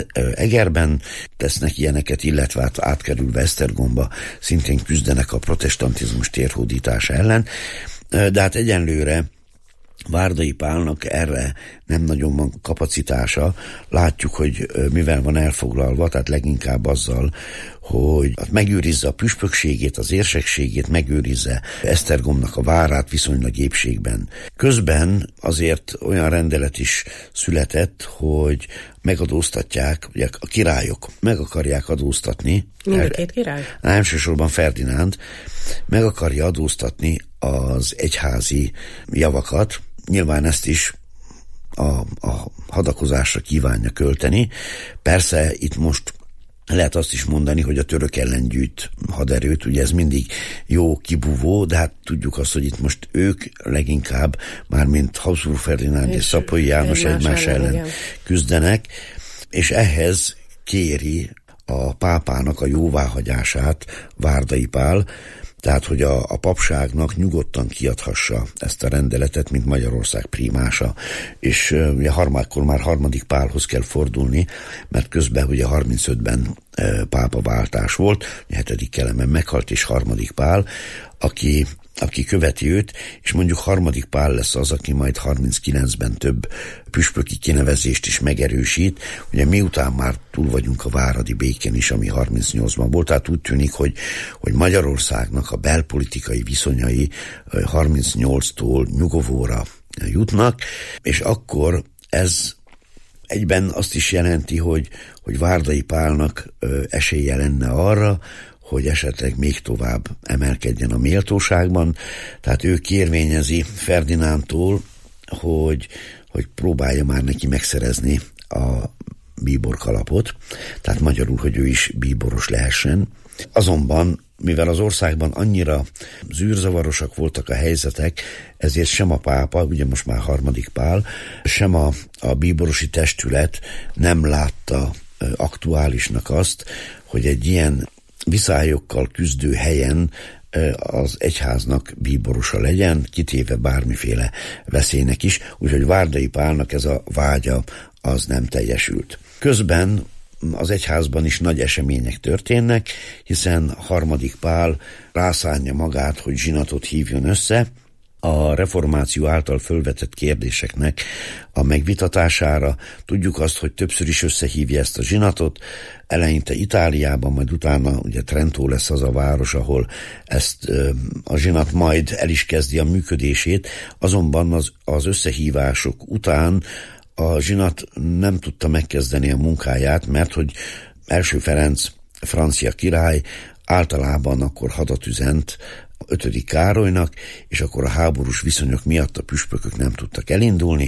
Egerben tesznek ilyeneket, illetve átkerülve Esztergomba szintén küzdenek a protestantizmus térhódítása ellen, de hát egyenlőre Várdai Pálnak erre nem nagyon van kapacitása. Látjuk, hogy mivel van elfoglalva, tehát leginkább azzal, hogy megőrizze a püspökségét, az érsekségét, megőrizze Esztergomnak a várát viszonylag épségben. Közben azért olyan rendelet is született, hogy megadóztatják, ugye a királyok meg akarják adóztatni. Mind a két király? Elsősorban Ferdinánd meg akarja adóztatni az egyházi javakat. Nyilván ezt is a, a hadakozásra kívánja költeni. Persze itt most lehet azt is mondani, hogy a török ellen gyűjt haderőt, ugye ez mindig jó kibúvó, de hát tudjuk azt, hogy itt most ők leginkább, mármint Habsburg Ferdinánd és, és Szapoly János egymás, egymás ellen, ellen küzdenek, és ehhez kéri a pápának a jóváhagyását Várdai Pál, tehát, hogy a, a papságnak nyugodtan kiadhassa ezt a rendeletet, mint Magyarország prímása. És ugye harmadkor már harmadik Pálhoz kell fordulni, mert közben ugye harmincötben e, pápaváltás volt, a hetedik Kelemen meghalt, és harmadik Pál, aki, aki követi őt, és mondjuk harmadik Pál lesz az, aki majd harminckilencben több püspöki kinevezést is megerősít. Ugye miután már túl vagyunk a váradi békén is, ami harmincnyolcban volt, tehát úgy tűnik, hogy, hogy Magyarországnak a belpolitikai viszonyai harmincnyolctól nyugovóra jutnak, és akkor ez egyben azt is jelenti, hogy, hogy Várdai Pálnak ö, esélye lenne arra, hogy esetleg még tovább emelkedjen a méltóságban. Tehát ő kérvényezi Ferdinándtól, hogy, hogy próbálja már neki megszerezni a bíborkalapot, tehát magyarul, hogy ő is bíboros lehessen. Azonban, mivel az országban annyira zűrzavarosak voltak a helyzetek, ezért sem a pápa, ugye most már harmadik Pál, sem a, a bíborosi testület nem látta aktuálisnak azt, hogy egy ilyen viszályokkal küzdő helyen az egyháznak bíborosa legyen, kitéve bármiféle veszélynek is, úgyhogy Várdai Pálnak ez a vágya az nem teljesült. Közben az egyházban is nagy események történnek, hiszen harmadik Pál rászánja magát, hogy zsinatot hívjon össze a reformáció által fölvetett kérdéseknek a megvitatására. Tudjuk azt, hogy többször is összehívja ezt a zsinatot, eleinte Itáliában, majd utána ugye Trento lesz az a város, ahol ezt a zsinat majd el is kezdi a működését, azonban az, az összehívások után a zsinat nem tudta megkezdeni a munkáját, mert hogy első Ferenc francia király általában akkor hadat üzent ötödik Károlynak, és akkor a háborús viszonyok miatt a püspökök nem tudtak elindulni,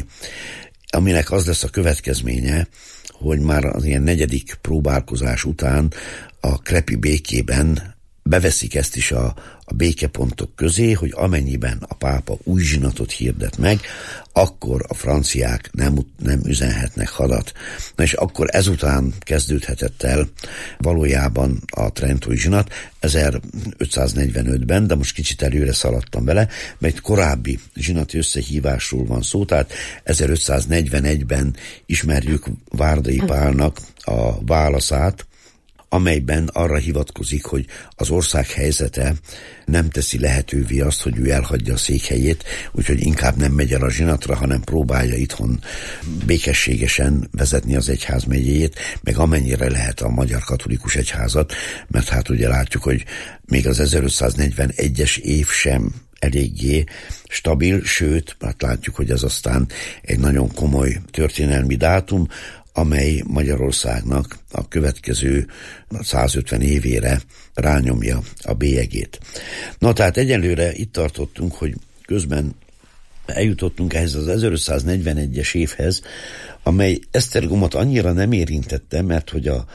aminek az lesz a következménye, hogy már az ilyen negyedik próbálkozás után a krepi békében beveszik ezt is a, a békepontok közé, hogy amennyiben a pápa új zsinatot hirdet meg, akkor a franciák nem, nem üzenhetnek hadat. Na és akkor ezután kezdődhetett el valójában a trentói zsinat ezerötszáznegyvenötben, de most kicsit előre szaladtam vele, mert korábbi zsinati összehívásról van szó, tehát ezerötszáznegyvenegyben ismerjük Várdai Pálnak a válaszát, amelyben arra hivatkozik, hogy az ország helyzete nem teszi lehetővé azt, hogy ő elhagyja a székhelyét, úgyhogy inkább nem megy el a zsinatra, hanem próbálja itthon békességesen vezetni az egyházmegyéjét, meg amennyire lehet a magyar katolikus egyházat, mert hát ugye látjuk, hogy még az ezerötszáznegyvenegyes év sem eléggé stabil, sőt, hát látjuk, hogy ez aztán egy nagyon komoly történelmi dátum, amely Magyarországnak a következő százötven évére rányomja a bélyegét. Na tehát egyelőre itt tartottunk, hogy közben eljutottunk ehhez az ezerötszáznegyvenegyes évhez, amely Esztergomot annyira nem érintette, mert hogy a,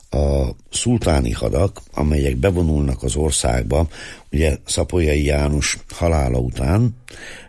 a szultáni hadak, amelyek bevonulnak az országba, ugye Szapolyai János halála után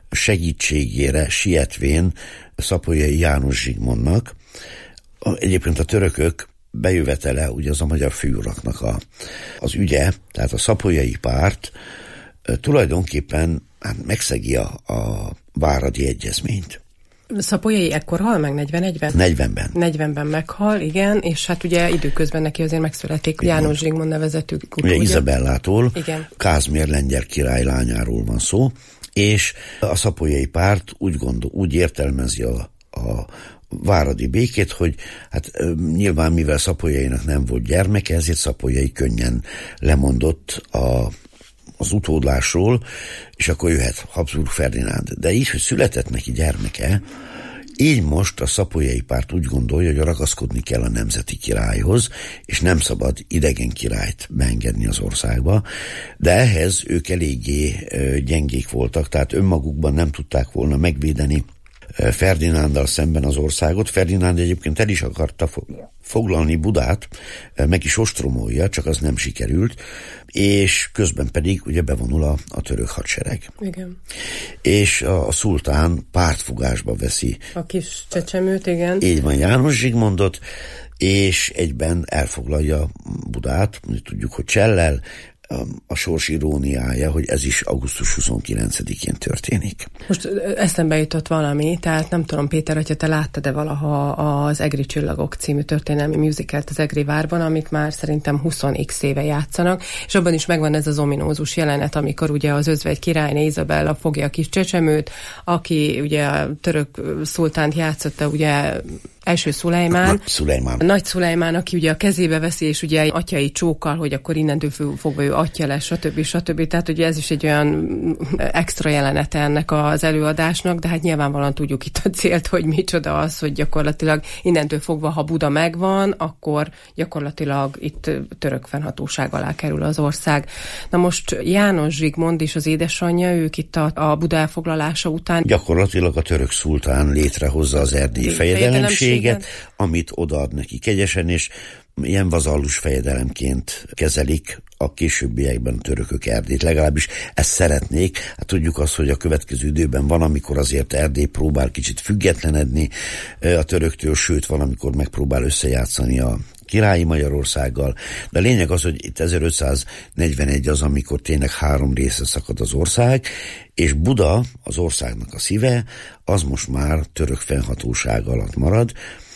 segítségére sietvén Szapolyai János Zsigmondnak, egyébként a törökök bejövetele, ugye az a magyar főuraknak a, az ügye, tehát a szapolyai párt tulajdonképpen hát megszegi a, a váradi egyezményt. Szapolyai ekkor hal meg negyvenegyben? negyvenben. negyvenben meghal, igen, és hát ugye időközben neki azért megszületik János Zsigmond nevezetű utódja. Ugye Izabellától, igen. Kázmér lengyel király lányáról van szó, és a szapolyai párt úgy gondol, úgy értelmezi a, a váradi békét, hogy hát nyilván mivel Szapolyainak nem volt gyermeke, ezért Szapolyai könnyen lemondott a, az utódlásról, és akkor jöhet Habsburg Ferdinánd. De így, hogy született neki gyermeke, így most a szapolyai párt úgy gondolja, hogy ragaszkodni kell a nemzeti királyhoz, és nem szabad idegen királyt beengedni az országba, de ehhez ők eléggé gyengék voltak, tehát önmagukban nem tudták volna megvédeni Ferdinánddal szemben az országot. Ferdinánd egyébként el is akarta foglalni Budát, meg is ostromolja, csak az nem sikerült, és közben pedig ugye bevonul a, a török hadsereg. Igen. És a, a szultán pártfogásba veszi a kis csecsemőt, igen. Így van, János Zsigmondot, és egyben elfoglalja Budát, tudjuk, hogy Csellel, a sors iróniája, hogy ez is augusztus huszonkilencedikén történik. Most eszembe jutott valami, tehát nem tudom, Péter, hogyha te láttad-e valaha az Egri Csillagok című történelmi musicalt az Egri várban, amit már szerintem húsz x éve játszanak, és abban is megvan ez az ominózus jelenet, amikor ugye az özvegy királyné Izabella fogja a kis csecsemőt, aki ugye a török szultánt játszotta, ugye első Szulejmán. Nagy Szulejmán. Nagy Szulejmán, aki ugye a kezébe veszi, és ugye atyai csókkal, hogy akkor innentől fogva ő atya lesz, stb. stb. Tehát ugye ez is egy olyan extra jelenete ennek az előadásnak, de hát nyilvánvalóan tudjuk itt a célt, hogy micsoda az, hogy gyakorlatilag innentől fogva, ha Buda megvan, akkor gyakorlatilag itt török fennhatóság alá kerül az ország. Na most János Zsigmond és az édesanyja, ők itt a, a Buda elfoglalása után gyakorlatilag a török szultán létrehozza az erdélyi fejedelemséget, amit odaad neki kegyesen, és ilyen vazallus fejedelemként kezelik a későbbiekben a törökök Erdélyt. Legalábbis ezt szeretnék. Hát tudjuk azt, hogy a következő időben van, amikor azért Erdély próbál kicsit függetlenedni a töröktől, sőt van, amikor megpróbál összejátszani a királyi Magyarországgal, de a lényeg az, hogy itt ezerötszáznegyvenegy az, amikor tényleg három részre szakad az ország, és Buda, az országnak a szíve, az most már török fennhatóság alatt marad.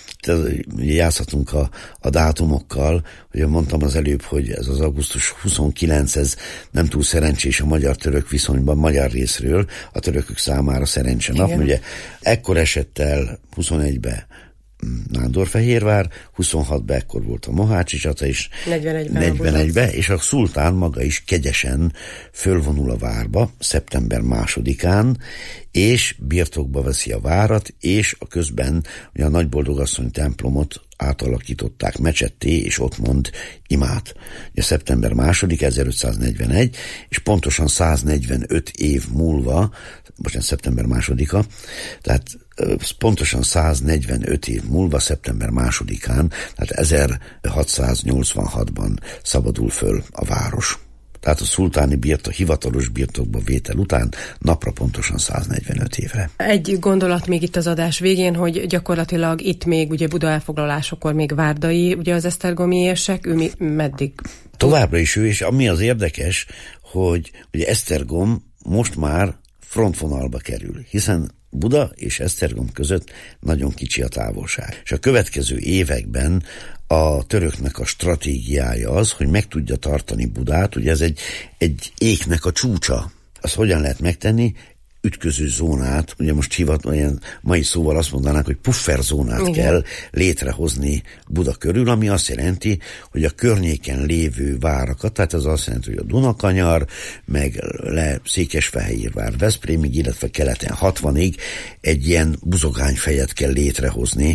Ugye játszhatunk a, a dátumokkal, ugye mondtam az előbb, hogy ez az augusztus huszonkilenc, ez nem túl szerencsés a magyar-török viszonyban, magyar részről, a törökök számára szerencse nap. Ugye ekkor esett el huszonegybe Nándorfehérvár, huszonhatban ekkor volt a Mohácsi csata, és negyvenegyben, és a szultán maga is kegyesen fölvonul a várba szeptember másodikán, és birtokba veszi a várat, és a közben ugye a Nagyboldogasszony templomot átalakították mecsetté, és ott mond imát. Ugye szeptember második, ezerötszáznegyvenegy, és pontosan száznegyvenöt év múlva, bocsánat, szeptember másodika, tehát pontosan száznegyvenöt év múlva, szeptember másodikán, tehát ezerhatszáznyolcvanhatban szabadul föl a város. Tehát a szultáni birtok, hivatalos birtokba vétel után napra pontosan száznegyvenöt évre. Egy gondolat még itt az adás végén, hogy gyakorlatilag itt még ugye Buda elfoglalásakor még várdai, ugye az esztergomi érsek, ő mi, meddig? Továbbra is ő, és ami az érdekes, hogy ugye Esztergom most már frontvonalba kerül, hiszen Buda és Esztergom között nagyon kicsi a távolság. És a következő években a töröknek a stratégiája az, hogy meg tudja tartani Budát, ugye ez egy, egy éknek a csúcsa. Azt hogyan lehet megtenni? Ütköző zónát, ugye most hivat, olyan mai szóval azt mondanánk, hogy pufferzónát Igen. kell létrehozni Buda körül, ami azt jelenti, hogy a környéken lévő várakat, tehát az azt jelenti, hogy a Dunakanyar, meg le Székesfehérvár, Veszprémig, illetve keleten hatvanig egy ilyen buzogányfejet kell létrehozni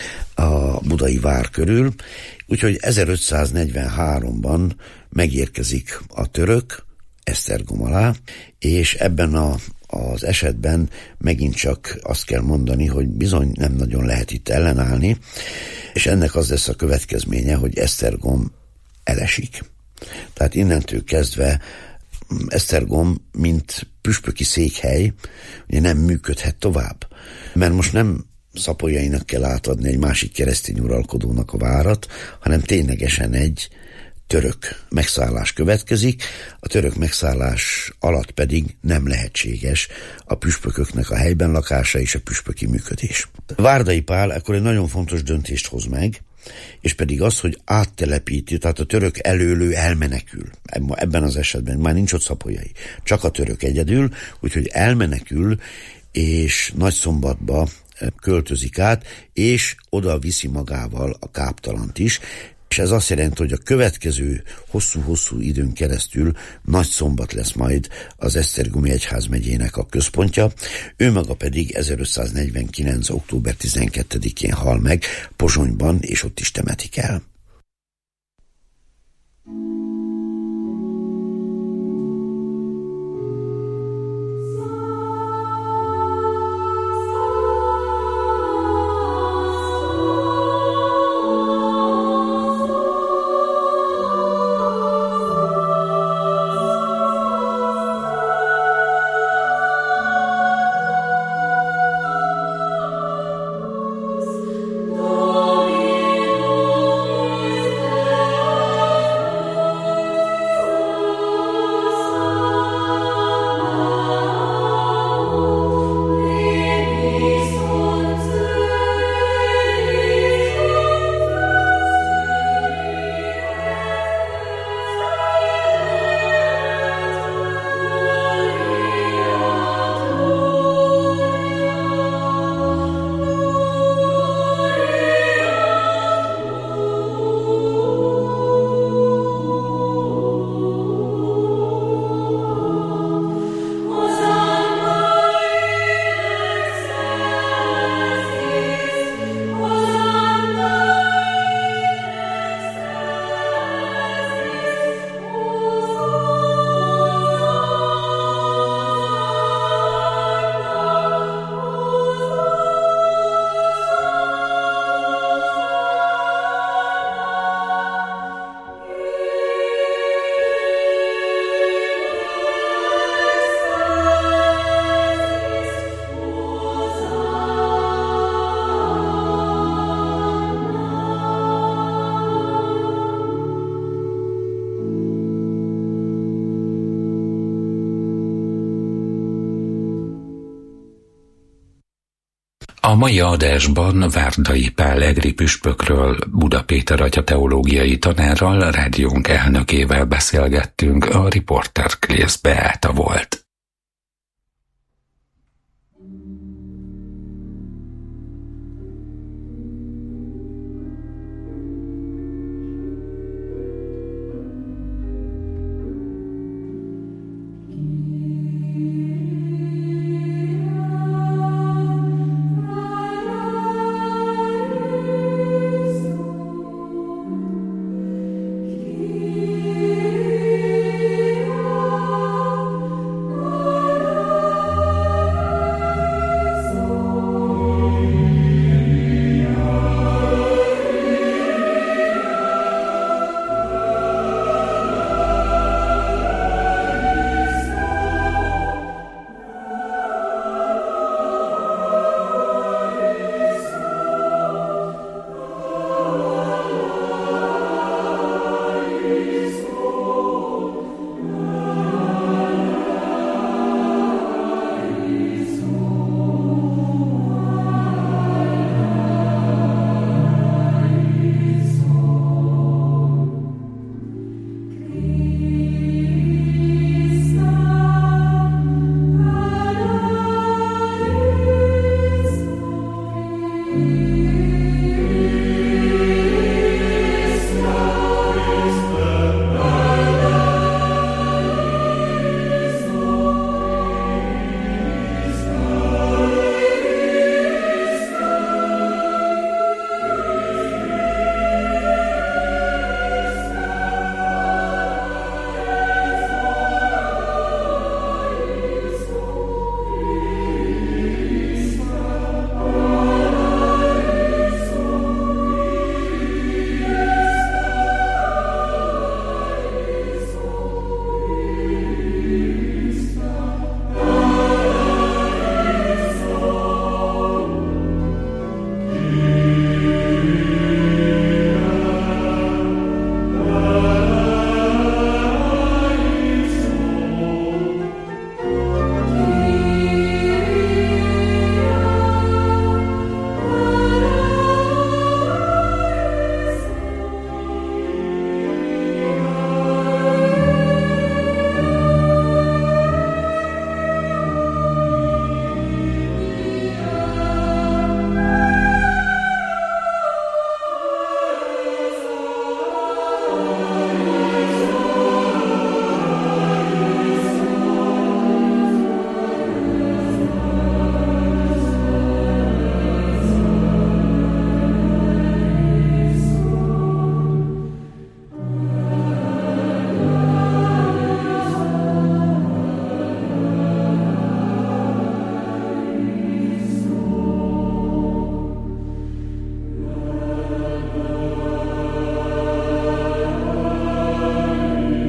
a budai vár körül. Úgyhogy ezerötszáznegyvenháromban megérkezik a török Esztergom alá, és ebben a az esetben megint csak azt kell mondani, hogy bizony nem nagyon lehet itt ellenállni, és ennek az lesz a következménye, hogy Esztergom elesik. Tehát innentől kezdve Esztergom, mint püspöki székhely, ugye nem működhet tovább. Mert most nem Szapolyainak kell átadni egy másik keresztény uralkodónak a várat, hanem ténylegesen egy török megszállás következik, a török megszállás alatt pedig nem lehetséges a püspököknek a helyben lakása és a püspöki működés. Várdai Pál ekkor egy nagyon fontos döntést hoz meg, és pedig az, hogy áttelepíti, tehát a török előlő elmenekül. Ebben az esetben már nincs ott Szapolyai, csak a török egyedül, úgyhogy elmenekül, és Nagyszombatba költözik át, és oda viszi magával a káptalant is, és ez azt jelenti, hogy a következő hosszú-hosszú időn keresztül Nagyszombat lesz majd az Esztergomi egyházmegyének a központja, ő maga pedig ezerötszáznegyvenkilenc. október tizenkettedikén hal meg Pozsonyban, és ott is temetik el. Domino A mai adásban Várdai Pál egri püspökről, Buda Péter atya teológiai tanárral, rádiónk elnökével beszélgettünk, a riporter Klész Beáta volt.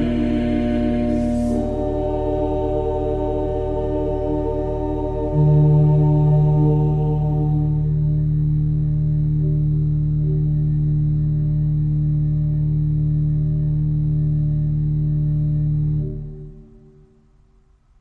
you.